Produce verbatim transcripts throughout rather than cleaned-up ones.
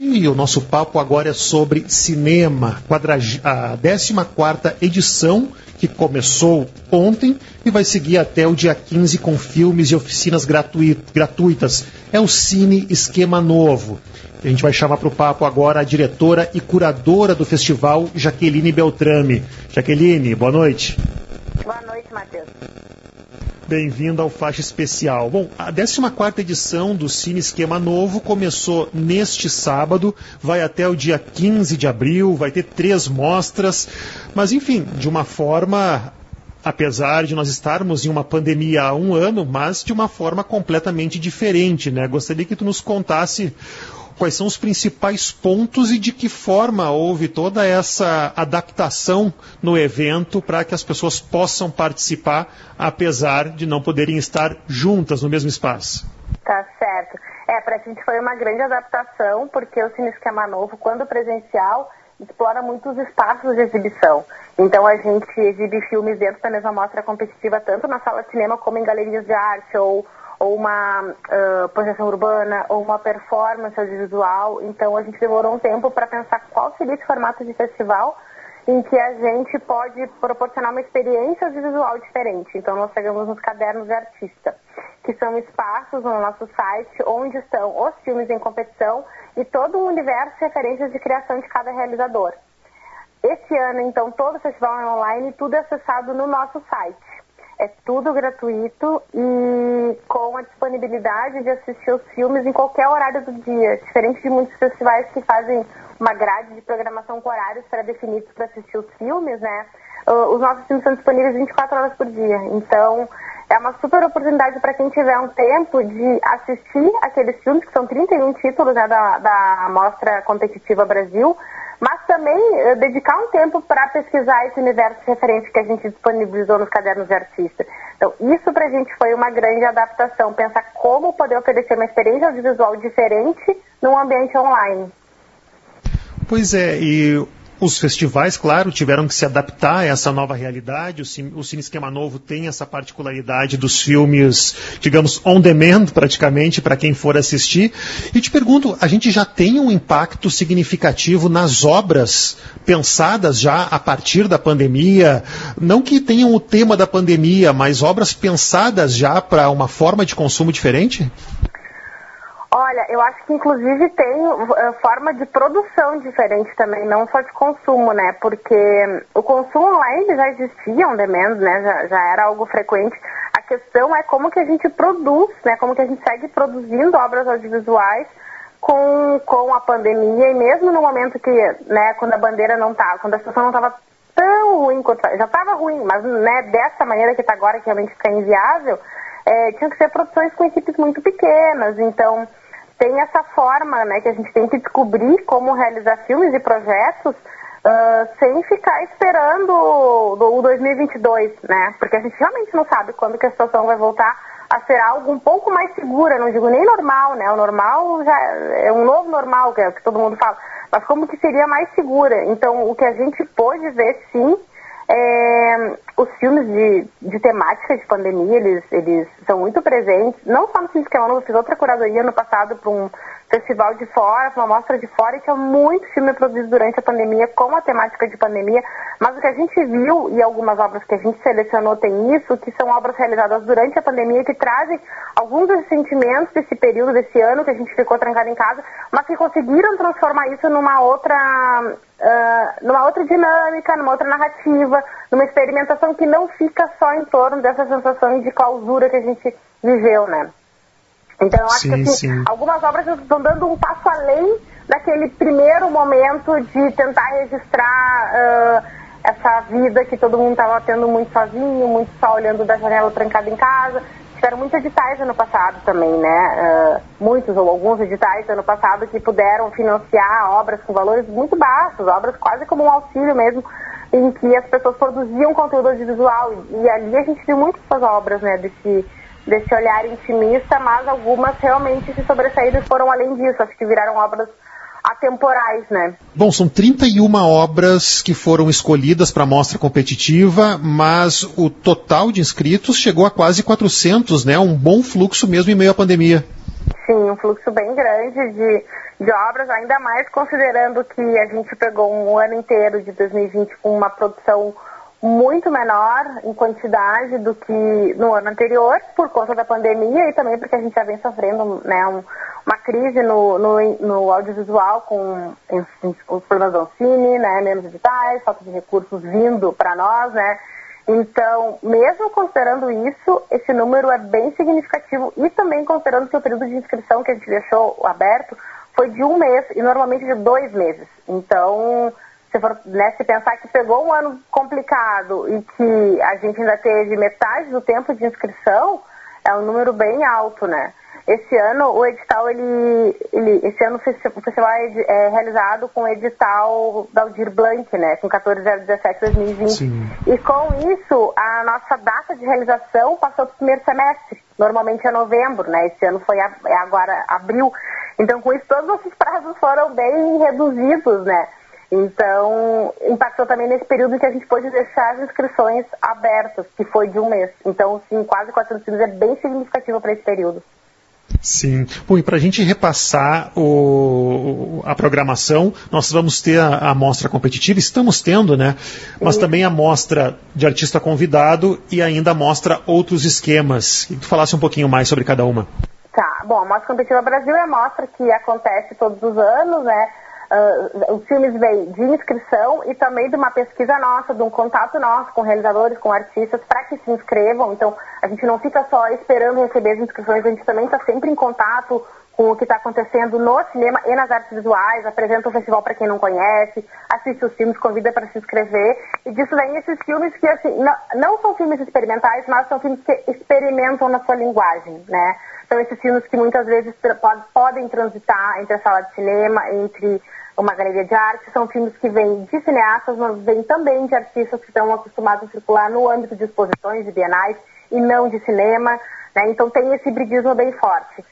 E o nosso papo agora é sobre cinema, a décima quarta edição, que começou ontem e vai seguir até o dia quinze com filmes e oficinas gratuitas. É o Cine Esquema Novo. A gente vai chamar para o papo agora a diretora e curadora do festival, Jaqueline Beltrame. Jaqueline, boa noite. Boa noite, Matheus. Bem-vindo ao Faixa Especial. Bom, a décima quarta edição do Cine Esquema Novo começou neste sábado, vai até o dia quinze de abril, vai ter três mostras, mas enfim, de uma forma, apesar de nós estarmos em uma pandemia há um ano, mas de uma forma completamente diferente, né? Gostaria que tu nos contasse quais são os principais pontos e de que forma houve toda essa adaptação no evento para que as pessoas possam participar, apesar de não poderem estar juntas no mesmo espaço. Tá certo. É, para a gente foi uma grande adaptação, porque o Cine Esquema Novo, quando presencial, explora muitos espaços de exibição. Então a gente exibe filmes dentro da mesma mostra competitiva, tanto na sala de cinema como em galerias de arte, ou ou uma uh, projeção urbana, ou uma performance audiovisual. Então a gente demorou um tempo para pensar qual seria esse formato de festival em que a gente pode proporcionar uma experiência audiovisual diferente. Então nós pegamos nos cadernos de artista, que são espaços no nosso site onde estão os filmes em competição e todo o universo de referências de criação de cada realizador. Esse ano, então, todo o festival é online e tudo é acessado no nosso site. É tudo gratuito e com a disponibilidade de assistir os filmes em qualquer horário do dia, diferente de muitos festivais que fazem uma grade de programação com horários pré-definidos para assistir os filmes, né? Os nossos filmes são disponíveis vinte e quatro horas por dia, então é uma super oportunidade para quem tiver um tempo de assistir aqueles filmes, que são trinta e um títulos, né, da, da Mostra Competitiva Brasil, mas também uh, dedicar um tempo para pesquisar esse universo de referência que a gente disponibilizou nos cadernos de artista. Então, isso para a gente foi uma grande adaptação, pensar como poder oferecer uma experiência audiovisual diferente num ambiente online. Pois é, e os festivais, claro, tiveram que se adaptar a essa nova realidade. O Cine, o Cine Esquema Novo tem essa particularidade dos filmes, digamos, on demand, praticamente, para quem for assistir. E te pergunto, a gente já tem um impacto significativo nas obras pensadas já a partir da pandemia? Não que tenham o tema da pandemia, mas obras pensadas já para uma forma de consumo diferente? Olha, eu acho que inclusive tem uh, forma de produção diferente também, não só de consumo, né? Porque o consumo online já existia on demand, né? Já, já era algo frequente. A questão é como que a gente produz, né? Como que a gente segue produzindo obras audiovisuais com, com a pandemia, e mesmo no momento que, né, quando a bandeira não estava, quando a situação não estava tão ruim, quanto, já estava ruim, mas, né, dessa maneira que está agora, que realmente fica inviável, é, tinham que ser produções com equipes muito pequenas. Então tem essa forma, né, que a gente tem que descobrir como realizar filmes e projetos uh, sem ficar esperando o, o dois mil e vinte e dois, né? Porque a gente realmente não sabe quando que a situação vai voltar a ser algo um pouco mais segura, não digo nem normal, né? O normal já é um novo normal, que é o que todo mundo fala, mas como que seria mais segura? Então, o que a gente pôde ver, sim, é, os filmes de, de temática de pandemia, eles, eles são muito presentes, não só no Cine Esquema Novo. Eu fiz outra curadoria no passado para um festival de fora, uma mostra de fora, e tinha muito filme produzido durante a pandemia com a temática de pandemia, mas o que a gente viu, e algumas obras que a gente selecionou tem isso, que são obras realizadas durante a pandemia, que trazem alguns dos sentimentos desse período, desse ano que a gente ficou trancado em casa, mas que conseguiram transformar isso numa outra... Uh, numa outra dinâmica, numa outra narrativa, numa experimentação que não fica só em torno dessa sensação de clausura que a gente viveu, né? Então eu acho sim, que assim, algumas obras estão dando um passo além daquele primeiro momento de tentar registrar uh, essa vida que todo mundo estava tendo muito sozinho, muito só olhando da janela trancado em casa. Tiveram muitos editais ano passado também, né? Uh, muitos ou alguns editais ano passado que puderam financiar obras com valores muito baixos, obras quase como um auxílio mesmo, em que as pessoas produziam conteúdo audiovisual. E, e ali a gente viu muitas dessas obras, né? Desse, desse olhar intimista, mas algumas realmente se sobressaíram e foram além disso. Acho que viraram obras atemporais, né? Bom, são trinta e uma obras que foram escolhidas para a mostra competitiva, mas o total de inscritos chegou a quase quatrocentos, né? Um bom fluxo mesmo em meio à pandemia. sim, um fluxo bem grande de, de obras, ainda mais considerando que a gente pegou um ano inteiro de dois mil e vinte com uma produção muito menor em quantidade do que no ano anterior, por conta da pandemia e também porque a gente já vem sofrendo, né, um, uma crise no, no, no audiovisual com enfim, os problemas do cine, né, menos editais, falta de recursos vindo para nós, né. Então, mesmo considerando isso, esse número é bem significativo e também considerando que o período de inscrição que a gente deixou aberto foi de um mês e normalmente de dois meses. Então, se, for, né, se pensar que pegou um ano complicado e que a gente ainda teve metade do tempo de inscrição, é um número bem alto, né? Esse ano o edital, ele, ele esse ano o festival é, é realizado com o edital da Aldir Blanc, né, com quatorze zero dezessete dois mil e vinte. Sim. E com isso, a nossa data de realização passou para o primeiro semestre. Normalmente é novembro, né? Esse ano foi a, é agora abril. Então, com isso, todos os nossos prazos foram bem reduzidos, né? Então, impactou também nesse período em que a gente pôde deixar as inscrições abertas, que foi de um mês. Então, sim, quase quatrocentos filmes é bem significativo para esse período. Sim. Bom, e para a gente repassar o, a programação, nós vamos ter a, a mostra competitiva, estamos tendo, né? Mas Sim. também a mostra de artista convidado e ainda a mostra outros esquemas. Queria que tu falasse um pouquinho mais sobre cada uma. Tá, bom, a Mostra Competitiva Brasil é a mostra que acontece todos os anos, né? Uh, os filmes vêm de inscrição e também de uma pesquisa nossa, de um contato nosso com realizadores, com artistas, para que se inscrevam. Então, a gente não fica só esperando receber as inscrições, a gente também está sempre em contato com o que está acontecendo no cinema e nas artes visuais, apresenta o festival para quem não conhece, assiste os filmes, convida para se inscrever. E disso vem esses filmes que, assim, não, não são filmes experimentais, mas são filmes que experimentam na sua linguagem, né? São esses filmes que muitas vezes podem transitar entre a sala de cinema, entre uma galeria de arte. São filmes que vêm de cineastas, mas vêm também de artistas que estão acostumados a circular no âmbito de exposições, de bienais, e não de cinema, né? Então tem esse hibridismo bem forte.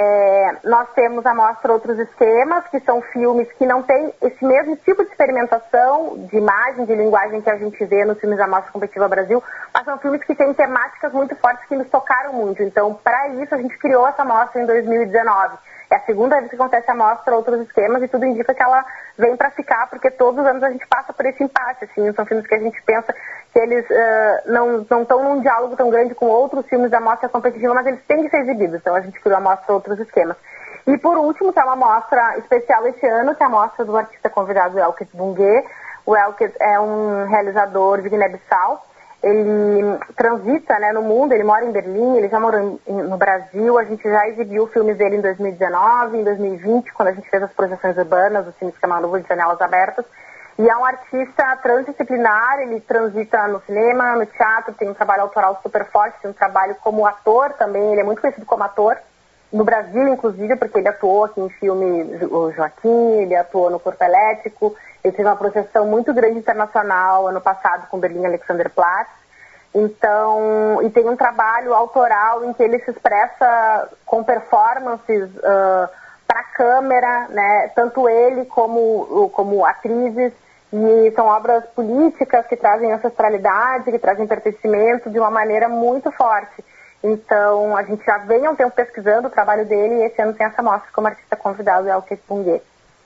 É, nós temos a mostra Outros Esquemas, que são filmes que não têm esse mesmo tipo de experimentação de imagem, de linguagem que a gente vê nos filmes da Mostra Competitiva Brasil, mas são filmes que têm temáticas muito fortes que nos tocaram muito. Então, para isso, a gente criou essa mostra em dois mil e dezenove. É a segunda vez que acontece a mostra Outros Esquemas e tudo indica que ela vem para ficar, porque todos os anos a gente passa por esse impasse. Assim, são filmes que a gente pensa que eles uh, não não estão num diálogo tão grande com outros filmes da mostra competitiva, mas eles têm que ser exibidos. Então a gente criou a mostra Outros Esquemas. E por último, que é uma mostra especial esse ano, que é a mostra do artista convidado Elkes Bunguê. O Elkes é um realizador de Guiné-Bissau. Ele transita, né, no mundo, ele mora em Berlim, ele já morou em, no Brasil. A gente já exibiu filmes dele em dois mil e dezenove, em dois mil e vinte, quando a gente fez as projeções urbanas, o cine Esquema Novo de Janelas Abertas. E é um artista transdisciplinar, ele transita no cinema, no teatro, tem um trabalho autoral super forte, tem um trabalho como ator também, ele é muito conhecido como ator, no Brasil, inclusive, porque ele atuou aqui em filme O Joaquim, ele atuou no Corpo Elétrico, ele teve uma projeção muito grande internacional ano passado com Berlim Alexanderplatz. Então, e tem um trabalho autoral em que ele se expressa com performances uh, para a câmera, né? Tanto ele como, como atrizes, e são obras políticas que trazem ancestralidade, que trazem pertencimento de uma maneira muito forte. Então, a gente já vem há um tempo pesquisando o trabalho dele e esse ano tem essa mostra como artista convidado, é o Elkes Bunguê.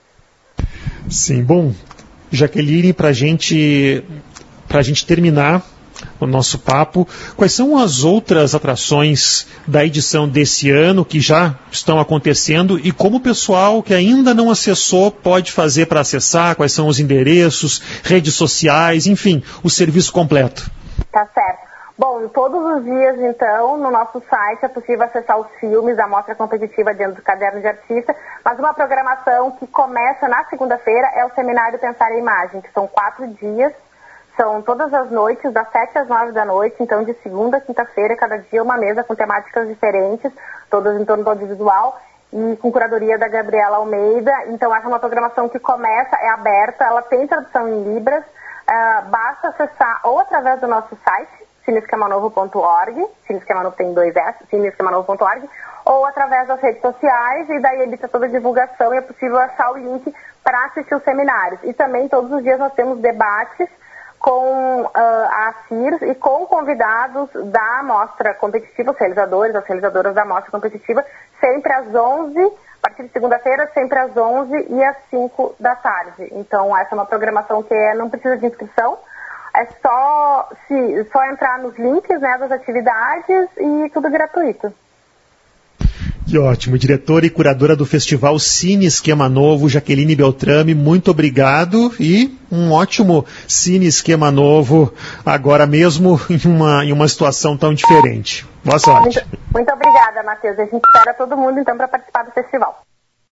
Sim, bom, Jaqueline, para gente, a gente terminar o nosso papo, quais são as outras atrações da edição desse ano que já estão acontecendo e como o pessoal que ainda não acessou pode fazer para acessar, quais são os endereços, redes sociais, enfim, o serviço completo? Tá certo. Bom, todos os dias, então, no nosso site é possível acessar os filmes da Mostra Competitiva dentro do Caderno de Artista, mas uma programação que começa na segunda-feira é o Seminário Pensar a Imagem, que são quatro dias, são todas as noites, das sete às nove da noite, então de segunda a quinta-feira, cada dia uma mesa com temáticas diferentes, todas em torno do audiovisual, e com curadoria da Gabriela Almeida. Então essa é uma programação que começa, é aberta, ela tem tradução em Libras, uh, basta acessar ou através do nosso site, cine esquema novo ponto org, Cine Esquema Novo tem dois S, cine esquema novo ponto org, ou através das redes sociais, e daí ele tem toda a divulgação e é possível achar o link para assistir os seminários. E também todos os dias nós temos debates com uh, a ACIRS e com convidados da amostra competitiva, os realizadores, as realizadoras da amostra competitiva, sempre às onze, a partir de segunda-feira, sempre às onze e às cinco da tarde. Então, essa é uma programação que é, não precisa de inscrição, é só, se, só entrar nos links, né, das atividades e tudo gratuito. Que ótimo. Diretora e curadora do Festival Cine Esquema Novo, Jaqueline Beltrame, muito obrigado e um ótimo Cine Esquema Novo, agora mesmo em uma, em uma situação tão diferente. Boa sorte. Muito, muito obrigada, Matheus. A gente espera todo mundo, então, para participar do festival.